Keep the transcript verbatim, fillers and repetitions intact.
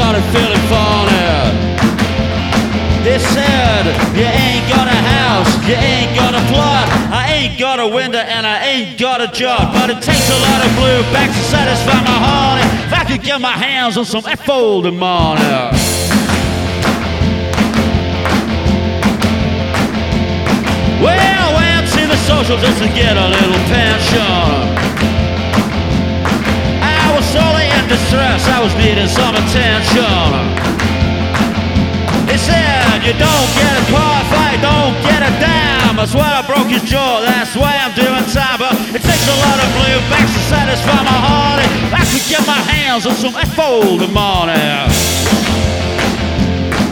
started feeling funny. They said, you ain't got a house, you ain't got a plot, I ain't got a window and I ain't got a job. But it takes a lot of blue backs to satisfy my honey. If I could get my hands on some F-folded money. Well, I went to the social just to get a little pension. I was sorely in distress, I was needing some attention. He said, you don't get a car if I don't get a dime. That's why I broke his jaw, that's why I'm doing time. But it takes a lot of blue backs to satisfy my heart. I could get my hands on some F-folded money.